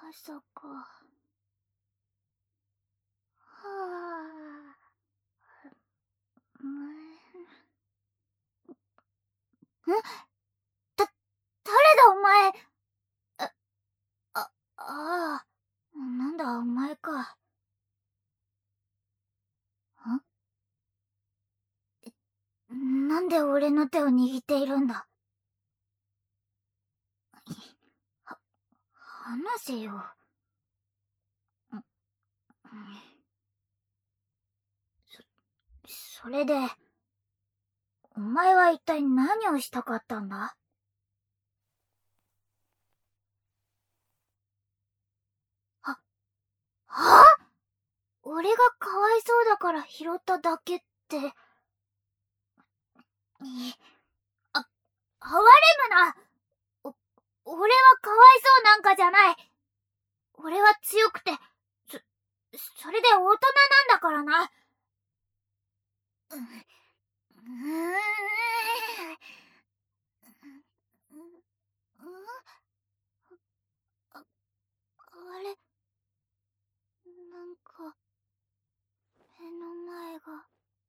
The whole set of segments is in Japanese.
朝か。はぁ。誰だお前。ああ。なんだお前か。なんで俺の手を握っているんだ。話せよ。それで、お前は一体何をしたかったんだ？はぁ？俺がかわいそうだから拾っただけって。哀れむな。俺はかわいそうなんかじゃない。俺は強くて、それで大人なんだからな。あれ、なんか、目の前が。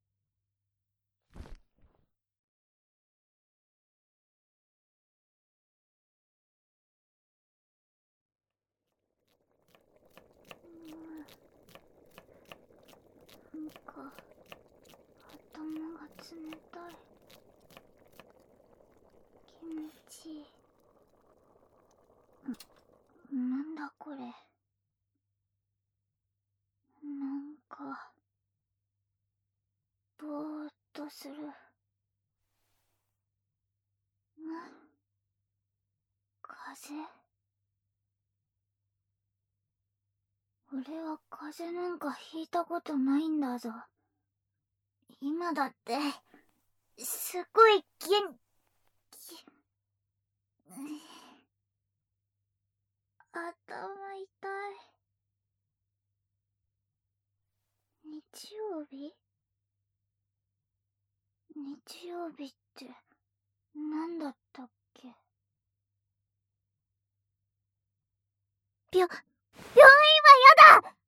なんか、頭が冷たい。気持ちいい。なんだこれ。なんか、ぼーっとする。風？俺は風邪なんかひいたことないんだぞ。今だって、すごい元気。頭痛い。日曜日？日曜日って何だったっけ？病院は嫌だ！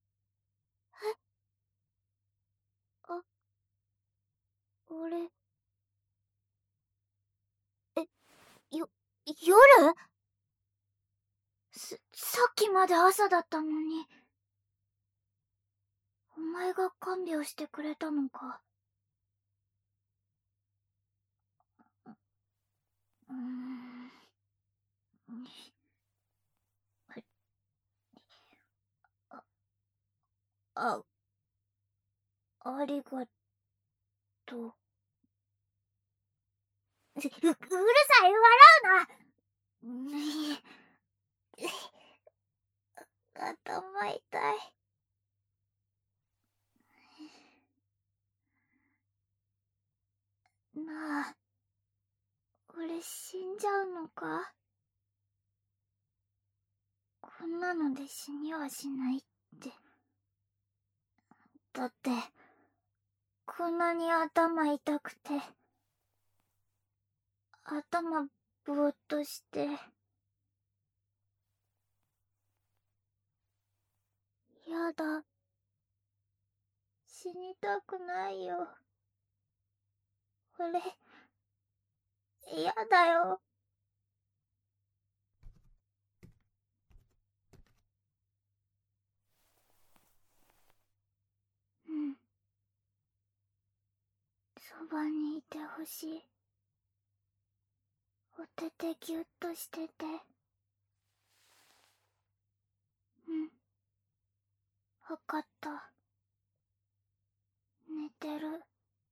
俺、夜？さっきまで朝だったのに。お前が看病してくれたのか。あ、ありがとう。うるさい、笑うな。頭痛い。なあ、俺死んじゃうのか？こんなので死にはしないって。だって、こんなに頭痛くて、頭ぼーっとして。やだ。死にたくないよ。俺、やだよ。うん。そばにいてほしい。お手手ぎゅっとしてて。うん。わかった。寝てる。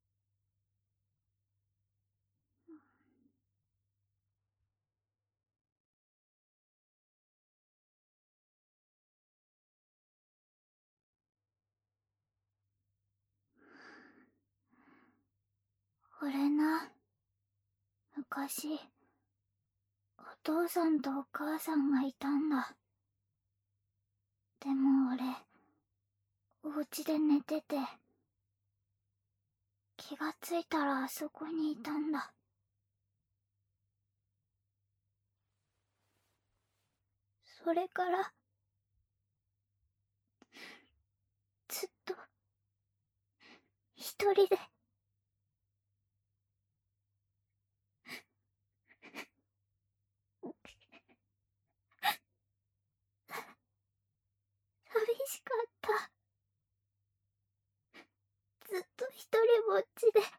俺な、昔、お父さんとお母さんがいたんだ。でも俺、お家で寝てて、気がついたらあそこにいたんだ。それから、 一人で。寂しかった。ずっと一人ぼっちで。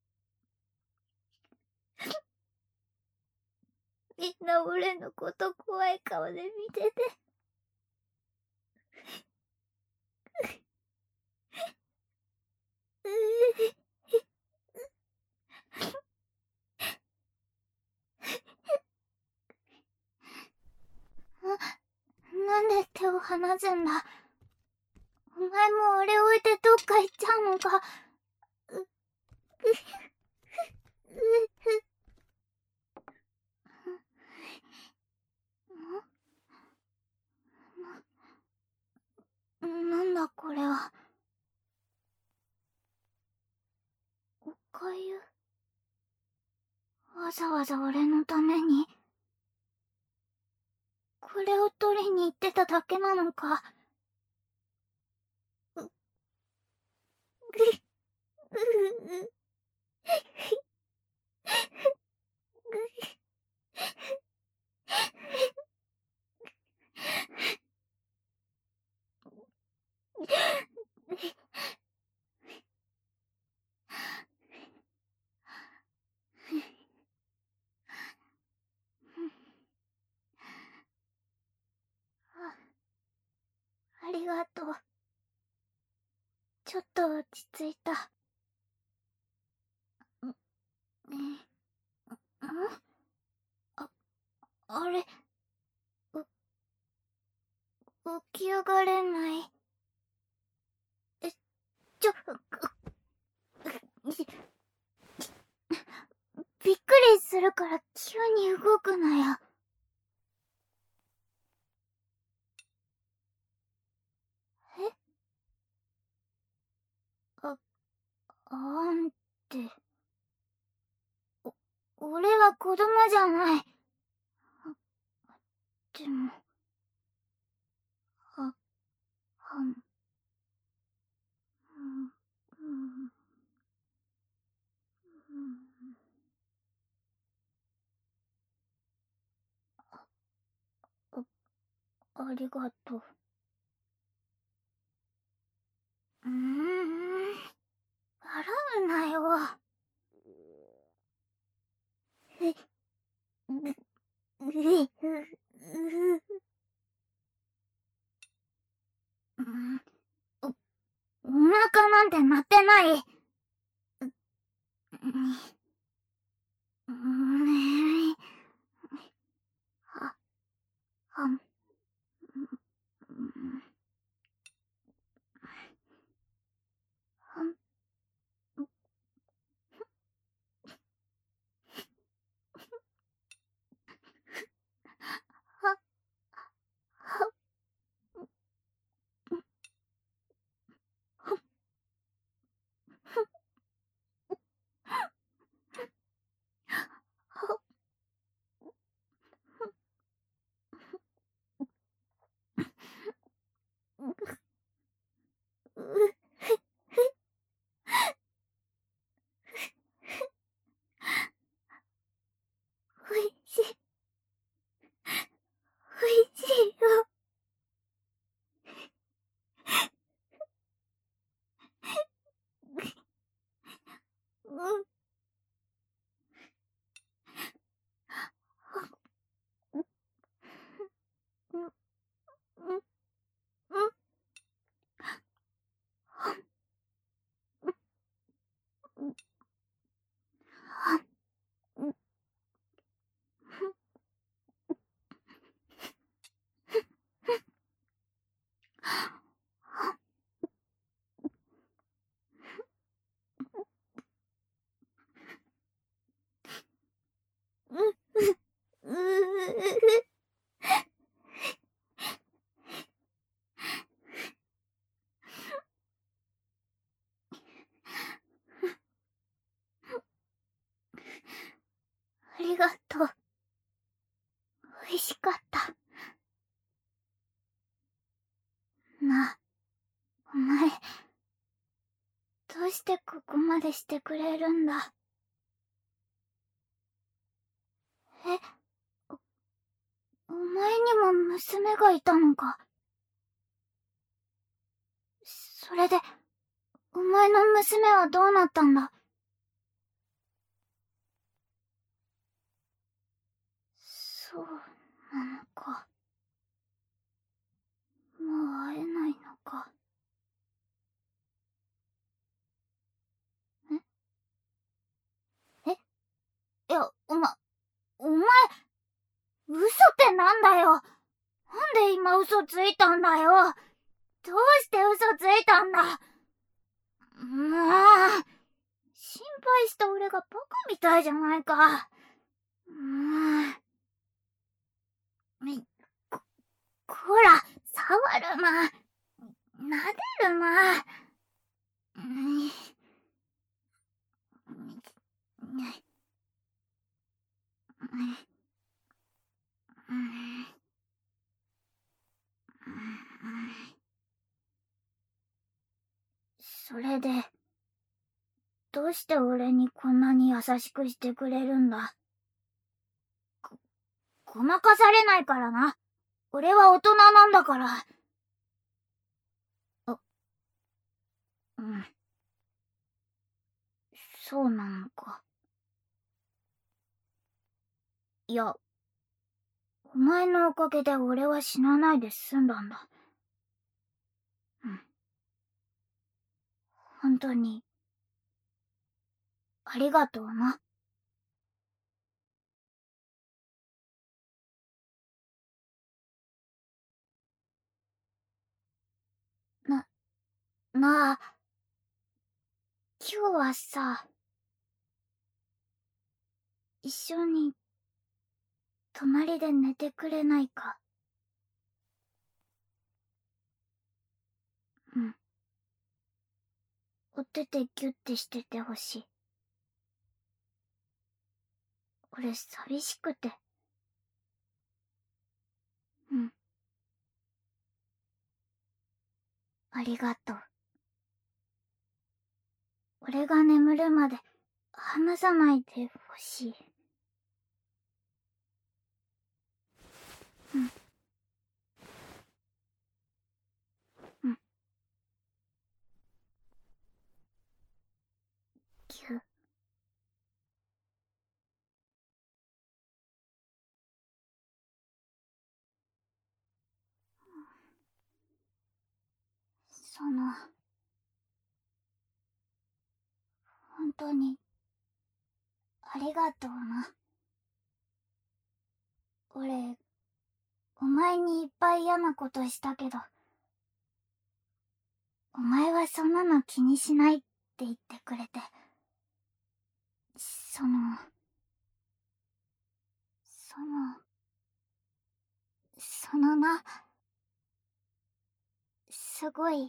みんな俺のこと怖い顔で見てて。なんで手を離すんだ。お前も俺置いてどっか行っちゃうのか。なんだこれは。おかゆ。わざわざ俺のために。これを取りに行ってただけなのか。ありがとう。ちょっと落ち着いた。あれ、起き上がれない。びっくりするから急に動くなよ。え？あんて。俺は子供じゃない。でも、はん、ありがとう。笑うなよ。お腹なんて鳴ってない。は、はん、はん、は、は、は、おいしい。おいしいよ。うん。うん。うん。うん。 どうしてここまでしてくれるんだ。え、お前にも娘がいたのか。それで、お前の娘はどうなったんだ。そうなのか。もう会えないのか。え、いや、お前、嘘ってなんだよ。なんで今嘘ついたんだよ。どうして嘘ついたんだ。心配した俺がバカみたいじゃないか。こ、こら、触るな。撫でるな。それで、どうして俺にこんなに優しくしてくれるんだ。ごまかされないからな。俺は大人なんだから。うん。そうなのか。いや、お前のおかげで俺は死なないで済んだんだ。うん。本当に、ありがとうな。な、なあ、今日はさ、一緒に、隣で寝てくれないか。うん。お手でギュッてしててほしい。俺寂しくて。うん。ありがとう。俺が眠るまで離さないでほしい。うん。うん。ぎゅ。本当に、ありがとうな。俺、お前にいっぱい嫌なことしたけど、お前はそんなの気にしないって言ってくれて。その、その、そのな、すごい、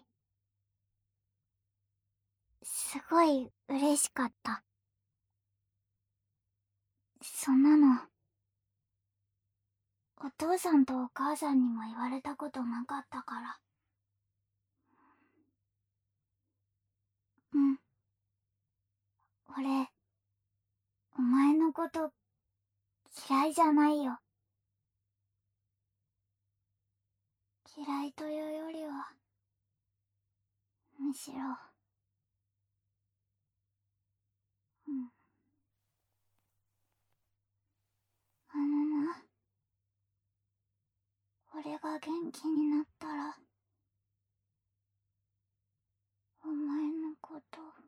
すごい嬉しかった。そんなの、お父さんとお母さんにも言われたことなかったから。うん。俺、お前のこと嫌いじゃないよ。嫌いというよりは、むしろ、うん。な、俺が元気になったら、お前のこと